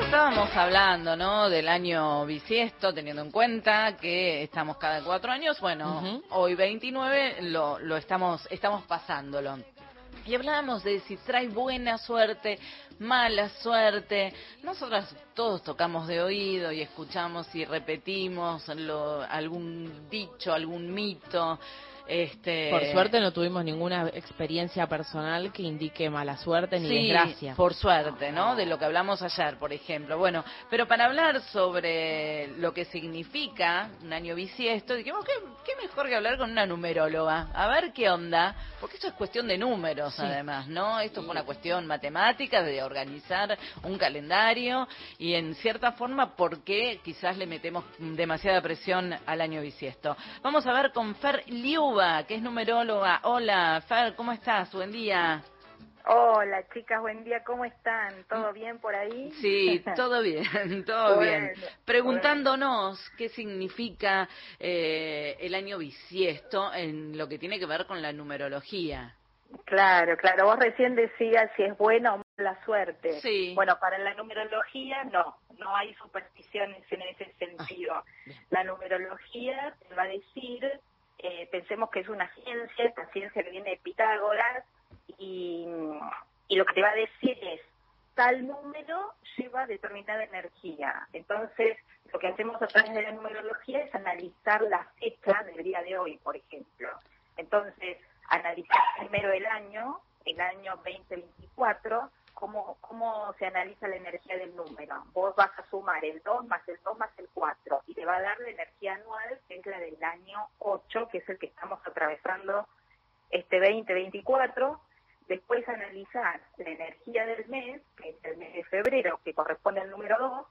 Estábamos hablando, ¿no?, del año bisiesto, teniendo en cuenta que estamos cada 4 años. Bueno, hoy 29 lo estamos pasándolo. Y hablábamos de si trae buena suerte, mala suerte. Nosotros todos tocamos de oído y escuchamos y repetimos algún dicho, algún mito. Por suerte no tuvimos ninguna experiencia personal que indique mala suerte ni desgracia. Por suerte, ¿no? De lo que hablamos ayer, por ejemplo. Bueno, pero para hablar sobre lo que significa un año bisiesto, dijimos, ¿qué mejor que hablar con una numeróloga? A ver qué onda, porque esto es cuestión de números, además, ¿no? Esto es una cuestión matemática, de organizar un calendario, y en cierta forma, ¿por qué quizás le metemos demasiada presión al año bisiesto? Vamos a ver con Fer Liuba, que es numeróloga. Hola, Fer, ¿cómo estás? Buen día. Hola, chicas, buen día, ¿cómo están? ¿Todo bien por ahí? Sí, todo bien, todo bien. Preguntándonos qué significa el año bisiesto en lo que tiene que ver con la numerología. Claro, vos recién decías si es buena o mala suerte. Sí. Bueno, para la numerología no hay supersticiones en ese sentido. La numerología te va a decir, pensemos que es una ciencia, esta ciencia que viene de Pitágoras, y lo que te va a decir es, tal número lleva determinada energía. Entonces, lo que hacemos a través de la numerología es analizar la fecha del día de hoy, por ejemplo. Entonces, analizar primero el año 2024, cómo se analiza la energía del número. Vos vas a sumar el 2 más el 2 más el 4 y te va a dar la energía anual, que es la del año 8, que es el que estamos atravesando este 2024. Después analizar la energía del mes, que es el mes de febrero, que corresponde al número 2,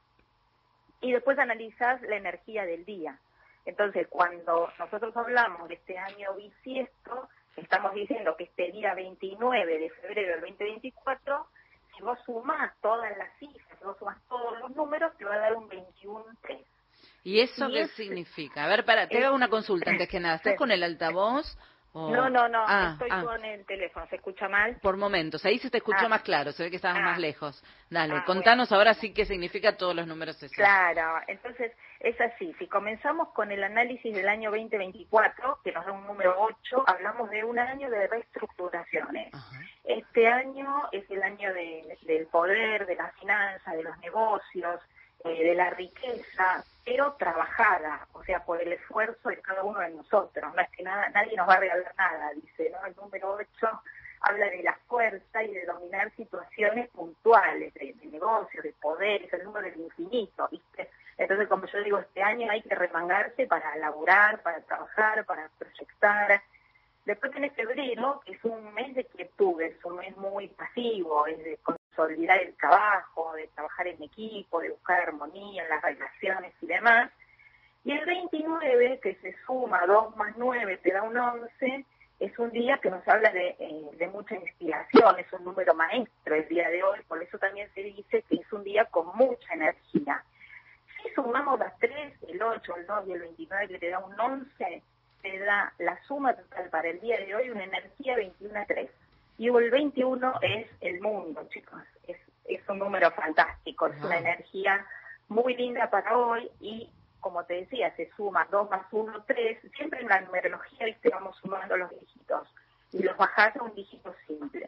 y después analizar la energía del día. Entonces, cuando nosotros hablamos de este año bisiesto, estamos diciendo que este día 29 de febrero del 2024, si vos sumás todas las cifras, si vos sumás todos los números, te va a dar un 21-3. ¿Y eso qué significa? A ver, te hago una consulta antes que nada. ¿Estás con el altavoz? No, estoy con el teléfono. ¿Se escucha mal? Por momentos, ahí se te escuchó más claro, se ve que estabas más lejos. Dale, contanos bueno. ahora sí qué significa todos los números esos. Claro, entonces es así, si comenzamos con el análisis del año 2024, que nos da un número 8, hablamos de un año de reestructuraciones. Este año es el año del poder, de la finanza, de los negocios, de la riqueza, pero trabajada, o sea, por el esfuerzo de cada uno de nosotros. No es que nadie nos va a regalar nada, dice, ¿no? El número 8 habla de la fuerza y de dominar situaciones puntuales, de negocios, de poder, es el número del infinito, ¿viste? Entonces, como yo digo, este año hay que remangarse para laburar, para trabajar, para proyectar. Después tenés febrero, que es un mes de quietud, es un mes muy pasivo, es de consolidar el trabajo, de trabajar en equipo, de buscar armonía en las relaciones y demás. Y el 29, que se suma 2 más 9, te da un 11, es un día que nos habla de mucha inspiración, es un número maestro el día de hoy, por eso también se dice que es un día con mucha energía. Si sumamos las 3, el 8, el 2 y el 29, que te da un 11, te da la suma total para el día de hoy una energía 21-3. Y el 21 es el mundo, chicos. Es un número fantástico, es una energía muy linda para hoy y, como te decía, se suma 2 más 1, 3. Siempre en la numerología, ¿viste? Vamos sumando los dígitos y los bajás a un dígito simple.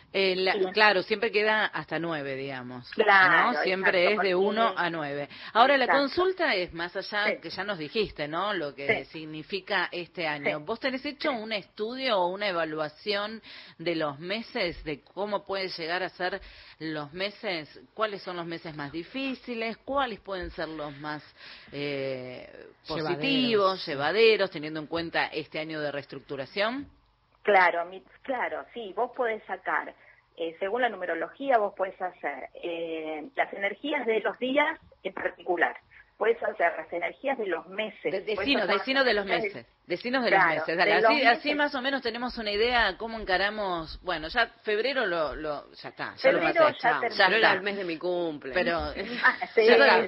Claro, siempre queda hasta 9, digamos. Claro, ¿no? Siempre exacto, es de 1 a 9. Ahora, la consulta es más allá, que ya nos dijiste, ¿no? Lo que significa este año. ¿Vos tenés hecho un estudio o una evaluación de los meses, de cómo pueden llegar a ser los meses? ¿Cuáles son los meses más difíciles? ¿Cuáles pueden ser los más positivos, llevaderos, teniendo en cuenta este año de reestructuración? Claro, sí, vos podés sacar, según la numerología, vos podés hacer las energías de los días en particular, podés hacer las energías de los meses. Decinos de los meses. Decinos de los meses. Dale, así más o menos tenemos una idea cómo encaramos. Bueno, ya febrero ya está. Ya febrero lo pasé. Ya era el mes de mi cumple. Pero sí,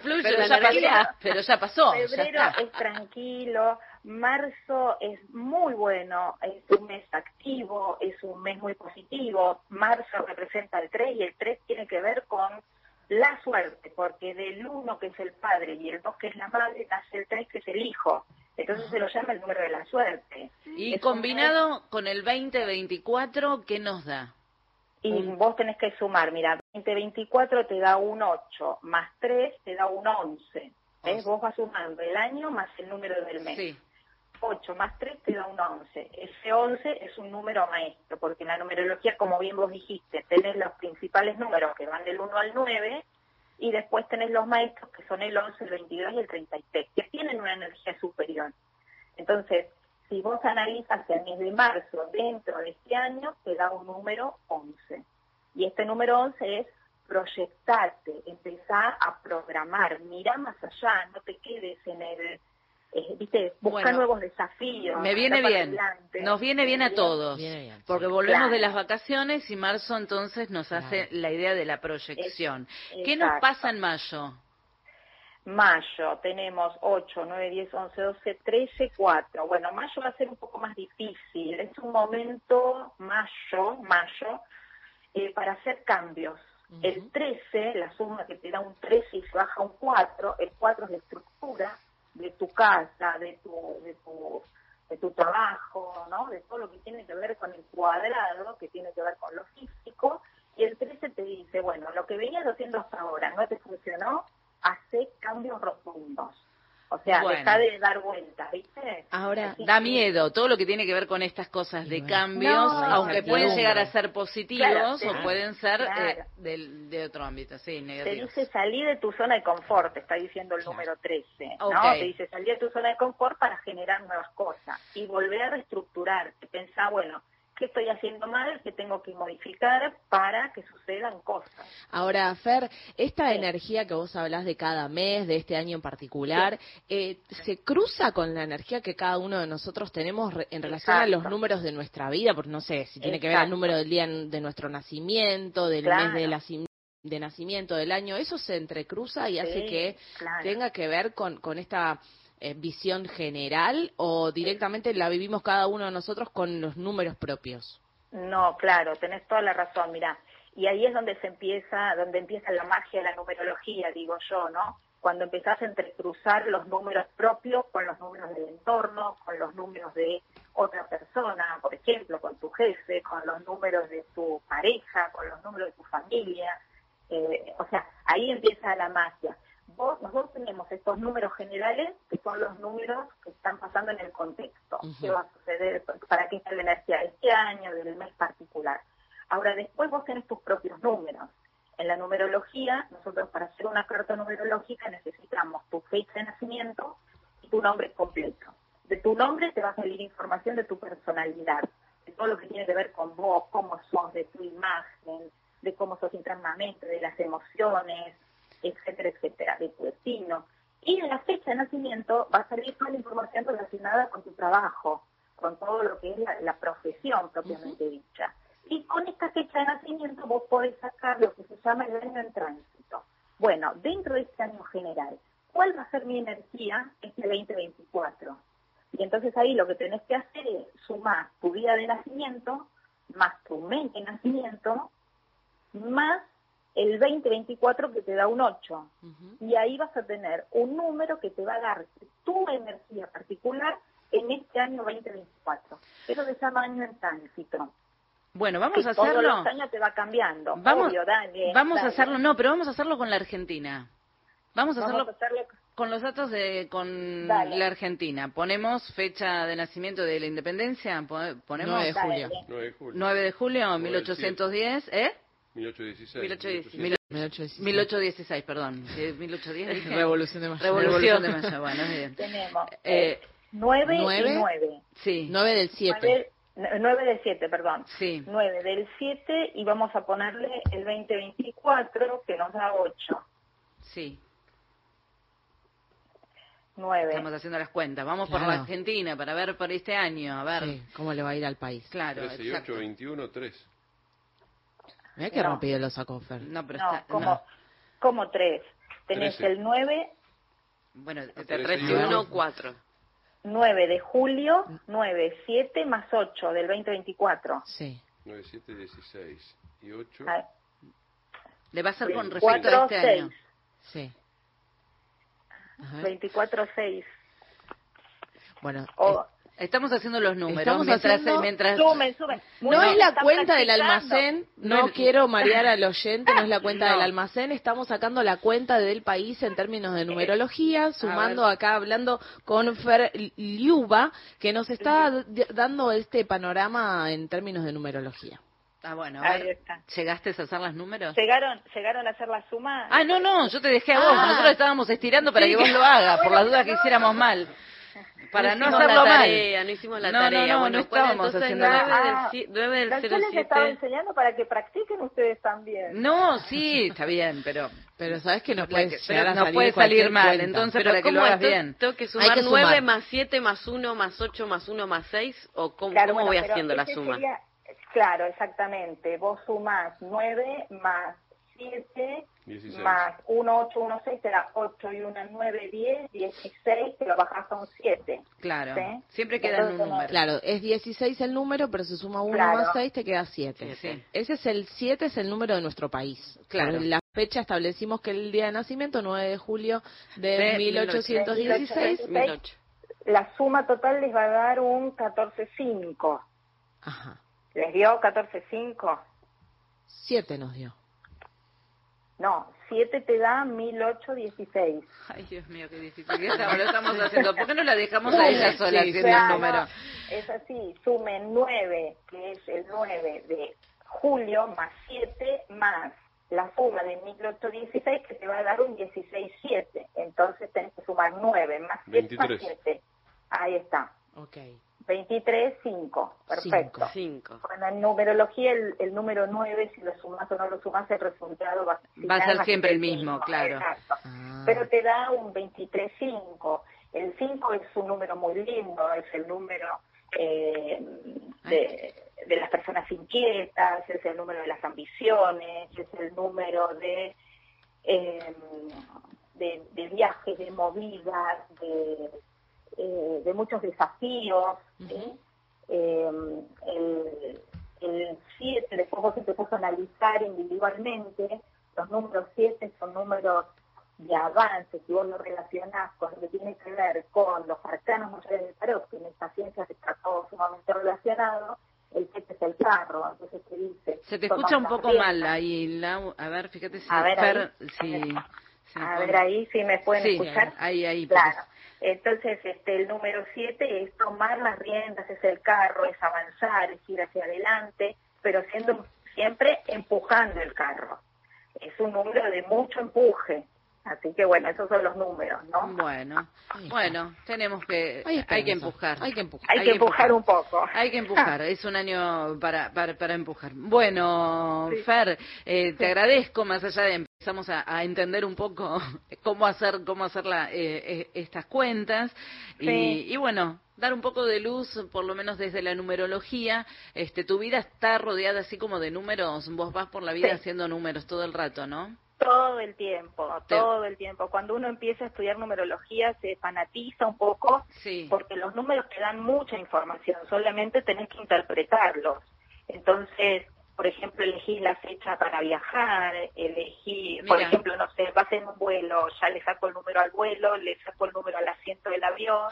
pero ya pasó. Febrero es tranquilo. Marzo es muy bueno, es un mes activo, es un mes muy positivo. Marzo representa el 3 y el 3 tiene que ver con la suerte, porque del 1 que es el padre y el 2 que es la madre, nace el 3 que es el hijo. Entonces se lo llama el número de la suerte. Y combinado con el 2024, ¿qué nos da? Y vos tenés que sumar, mira, 2024 te da un 8, más 3 te da un 11. ¿Ves? Vos vas sumando el año más el número del mes. Sí. 8 más 3 te da un 11. Ese 11 es un número maestro, porque en la numerología, como bien vos dijiste, tenés los principales números que van del 1 al 9, y después tenés los maestros que son el 11, el 22 y el 33, que tienen una energía superior. Entonces, si vos analizas el mes de marzo dentro de este año, te da un número 11. Y este número 11 es proyectarte, empezar a programar, mira más allá, no te quedes en el... ¿viste? Busca nuevos desafíos. Me viene bien, nos viene bien a todos, porque volvemos de las vacaciones y marzo entonces nos hace la idea de la proyección. ¿Qué nos pasa en mayo? Mayo tenemos 8, 9, 10, 11, 12, 13, 4. Bueno, mayo va a ser un poco más difícil. Es un momento, mayo, para hacer cambios. El 13, la suma que te da un 13 y se baja un 4, el 4 es la estructura de tu casa, de tu trabajo, ¿no? De todo lo que tiene que ver con el cuadrado, que tiene que ver con lo físico, y el 13 te dice, bueno, lo que venías haciendo hasta ahora no te funcionó, hace cambios rotundos. O sea, deja de dar vueltas, ¿viste? Ahora, da miedo todo lo que tiene que ver con estas cosas de cambios, aunque pueden llegar a ser positivos o pueden ser de otro ámbito, sí, negativos. Te dice salir de tu zona de confort, te está diciendo el número 13, ¿no? Te dice salir de tu zona de confort para generar nuevas cosas y volver a reestructurarte, pensar, bueno, ¿qué estoy haciendo mal? ¿Qué tengo que modificar para que sucedan cosas? Ahora, Fer, esta energía que vos hablás de cada mes, de este año en particular, ¿se cruza con la energía que cada uno de nosotros tenemos en relación a los números de nuestra vida? Porque no sé, si tiene que ver el número del día de nuestro nacimiento, del mes de nacimiento, del año, eso se entrecruza y hace que tenga que ver con esta... visión general o directamente la vivimos cada uno de nosotros con los números propios? No, claro, tenés toda la razón, mirá. Y ahí es donde empieza la magia de la numerología, digo yo, ¿no? Cuando empezás a entrecruzar los números propios con los números del entorno, con los números de otra persona, por ejemplo, con tu jefe, con los números de tu pareja, con los números de tu familia. O sea, ahí empieza la magia. Nosotros tenemos estos números generales, que son los números que están pasando en el contexto. ¿Qué va a suceder? ¿Para qué está la energía de este año, del mes particular? Ahora, después vos tenés tus propios números. En la numerología, nosotros para hacer una carta numerológica necesitamos tu fecha de nacimiento y tu nombre completo. De tu nombre te va a salir información de tu personalidad, de todo lo que tiene que ver con vos, cómo sos, de tu imagen, de cómo sos internamente, de las emociones, etcétera, etcétera, de tu destino. Y en la fecha de nacimiento va a salir toda la información relacionada con tu trabajo, con todo lo que es la profesión propiamente dicha. Y con esta fecha de nacimiento vos podés sacar lo que se llama el año en tránsito. Bueno, dentro de este año general, ¿cuál va a ser mi energía este 2024? Y entonces ahí lo que tenés que hacer es sumar tu día de nacimiento, más tu mes de nacimiento, más el 2024 que te da un 8. Y ahí vas a tener un número que te va a dar tu energía particular en este año 2024. Pero de ese año en tránsito. Bueno, vamos a hacerlo. Todos los años te va cambiando. Obvio, dale. Vamos a hacerlo, pero vamos a hacerlo con la Argentina. Vamos a hacerlo con los datos con la Argentina. Ponemos fecha de nacimiento de la independencia. Ponemos 9 de julio. 9 de julio, 1810, 1816. 1816, perdón. 1810 dije. Revolución de Mayo. Revolución de Mayo, bueno, bien. Tenemos 9 y 9. Sí. 9 del 7. 9 del 7, perdón. Sí. 9 del 7 y vamos a ponerle el 2024 que nos da 8. Sí. 9. Estamos haciendo las cuentas. Vamos por la Argentina para ver por este año. A ver. Sí, cómo le va a ir al país. Claro. 13 y 8, 21, 3. Mirá qué rápido lo sacó Fer. No, pero como 3. Tenés 13. el 9. Bueno, de 3 y 1, 4. 9 de julio, 9, 7 más 8 del 2024. Sí. 9, 7, 16. Y 8. Le va a ser con respecto a este año. Sí. 24-6. Bueno, estamos haciendo los números. Estamos mientras... Sumen. No es la cuenta del almacén, no quiero marear al oyente, no es la cuenta del almacén, estamos sacando la cuenta del país en términos de numerología, sumando acá, hablando con Fer Liuba, que nos está dando este panorama en términos de numerología. Ah, bueno, ahí está. ¿Llegaste a hacer los números? ¿Llegaron a hacer la suma? Ah, no, yo te dejé a vos, nosotros estábamos estirando para que vos lo hagas, por las dudas que hiciéramos mal. Para no hacerlo mal. No hicimos la tarea. No estábamos haciendo la 9 del 07. Yo les estaba enseñando para que practiquen ustedes también. No, sí, está bien, pero sabes que no puede salir mal, entonces pero para que lo hagas bien. ¿Tengo que sumar 9 más 7 más 1 más 8 más 1 más 6? ¿O cómo voy haciendo la suma? Claro, exactamente. Vos sumás 9 más 7 16. Más 1, 8, 1, 6, te da 8 y 1, 9, 10, 16, te lo bajas a un 7. Claro, ¿sí? Siempre queda en un número. Claro, es 16 el número, pero se suma 1 más 6, te queda 7. Sí. Ese es el 7, es el número de nuestro país. Claro. En la fecha establecimos que el día de nacimiento, 9 de julio de 1816. La suma total les va a dar un 14,5. Ajá. ¿Les dio 14,5? 7 nos dio. No, 7 te da 1816. Ay, Dios mío, qué difícil. Lo estamos haciendo. ¿Por qué no la dejamos a ella sola haciendo el número? No, es así, sumen 9, que es el 9 de julio, más 7, más la suma de 1816, que te va a dar un 16,7. Entonces tenés que sumar 9 más 7 más 7. Ahí está. Ok. 23,5. Perfecto. 5. Bueno, en numerología el número 9, si lo sumas o no lo sumas, el resultado va a ser siempre el mismo, claro. Exacto. Pero te da un 23,5. El 5 es un número muy lindo, es el número de las personas inquietas, es el número de las ambiciones, es el número de viajes, de movidas, de muchos desafíos, ¿sí? El 7, después vos te puedes analizar individualmente, los números 7 son números de avance, si vos lo relacionás con lo que tiene que ver con los arcanos mayores del tarot, que en esta ciencia está todo sumamente relacionado. El 7 es el carro, entonces te dice... Se te escucha un poco mal ahí, a ver, fíjate si... A ver, ahí, si me pueden escuchar. Ahí. Claro. Entonces, el número 7 es tomar las riendas, es el carro, es avanzar, es ir hacia adelante, pero siempre empujando el carro. Es un número de mucho empuje. Así que bueno, esos son los números, ¿no? Bueno, tenemos que... Hay que empujar. Hay que empujar un poco. Hay que empujar, es un año para empujar. Bueno, sí. Fer, te agradezco, más allá de empezamos a entender un poco cómo hacer estas cuentas, sí. y bueno, dar un poco de luz, por lo menos desde la numerología. Tu vida está rodeada así como de números, vos vas por la vida haciendo números todo el rato, ¿no? Todo el tiempo. Cuando uno empieza a estudiar numerología se fanatiza un poco, porque los números te dan mucha información, solamente tenés que interpretarlos. Entonces, por ejemplo, elegí la fecha para viajar, por ejemplo, no sé, vas en un vuelo, ya le saco el número al vuelo, le saco el número al asiento del avión,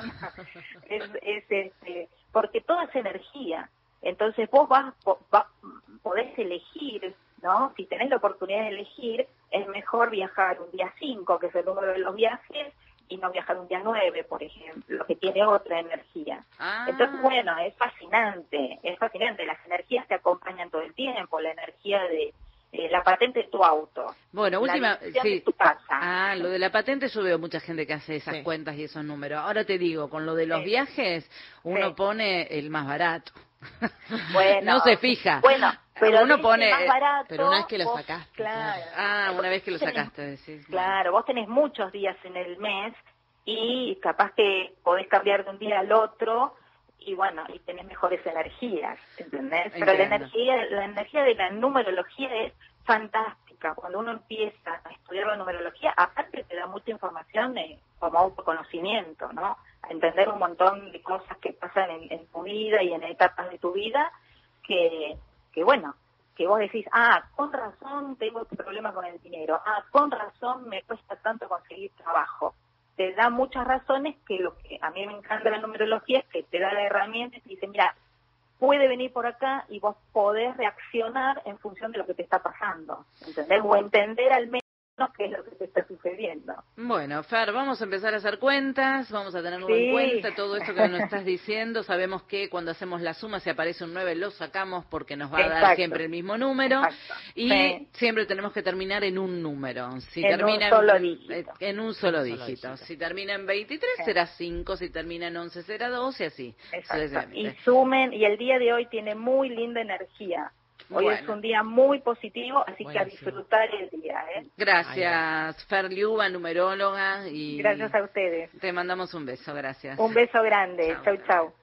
porque todo es energía. Entonces vos podés elegir, ¿no? Si tenés la oportunidad de elegir, es mejor viajar un día 5, que es el número de los viajes, y no viajar un día 9, por ejemplo, que tiene otra energía. Entonces, bueno, es fascinante, las energías te acompañan todo el tiempo, la energía de la patente de tu auto. Bueno, de tu casa. Lo de la patente, yo veo mucha gente que hace esas cuentas y esos números. Ahora te digo, con lo de los viajes, uno pone el más barato. Bueno, no se fija. Bueno, pero uno pone más barato, pero una vez que lo sacaste. Claro. Una vez que lo sacaste, decís. Claro, vos tenés muchos días en el mes y capaz que podés cambiar de un día al otro y bueno, y tenés mejores energías, ¿entendés? Pero la energía de la numerología es fantástica. Cuando uno empieza a estudiar la numerología, aparte te da mucha información como autoconocimiento, ¿no? A entender un montón de cosas que pasan en tu vida y en etapas de tu vida que que vos decís, con razón tengo este problema con el dinero, con razón me cuesta tanto conseguir trabajo. Te da muchas razones que lo que a mí me encanta de la numerología es que te da la herramienta y te dice, mira, puede venir por acá y vos podés reaccionar en función de lo que te está pasando, ¿entendés? O entender al menos qué es lo que te está sucediendo. Bueno, Fer, vamos a empezar a hacer cuentas, vamos a tenerlo en cuenta, todo esto que nos estás diciendo. Sabemos que cuando hacemos la suma, si aparece un 9, lo sacamos porque nos va a dar siempre el mismo número. Y siempre tenemos que terminar en un número. Si termina en un solo dígito. Si termina en 23, será 5, si termina en 11, será 2 y así. Y sumen, y el día de hoy tiene muy linda energía. Hoy es un día muy positivo, así que a disfrutar el día. Gracias, Fer Liuba, numeróloga. Y gracias a ustedes. Te mandamos un beso, gracias. Un beso grande. Chau, chau.